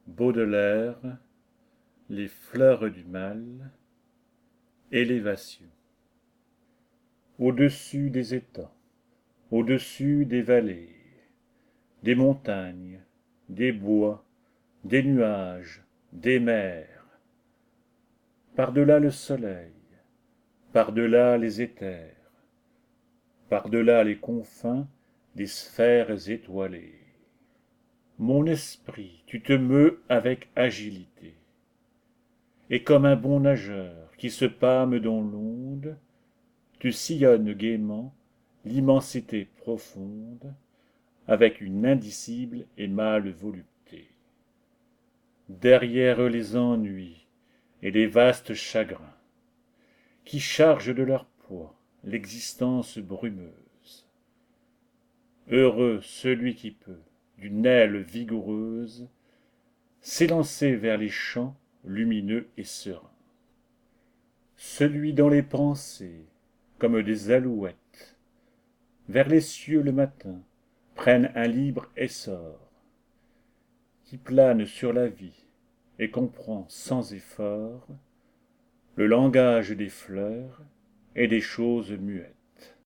Baudelaire, Les fleurs du mal, élévation. Au-dessus des étangs, au-dessus des vallées, des montagnes, des bois, des nuages, des mers, par-delà le soleil, par-delà les éthers, par-delà les confins des sphères étoilées. Mon esprit, tu te meus avec agilité, et comme un bon nageur qui se pâme dans l'onde, tu sillonnes gaiement l'immensité profonde avec une indicible et mâle volupté. Derrière les ennuis et les vastes chagrins, qui chargent de leur poids l'existence brumeuse. Heureux celui qui peut, d'une aile vigoureuse, s'élancer vers les champs lumineux et sereins. Celui dont les pensées, comme des alouettes, vers les cieux le matin, prennent un libre essor, qui plane sur la vie et comprend sans effort le langage des fleurs et des choses muettes.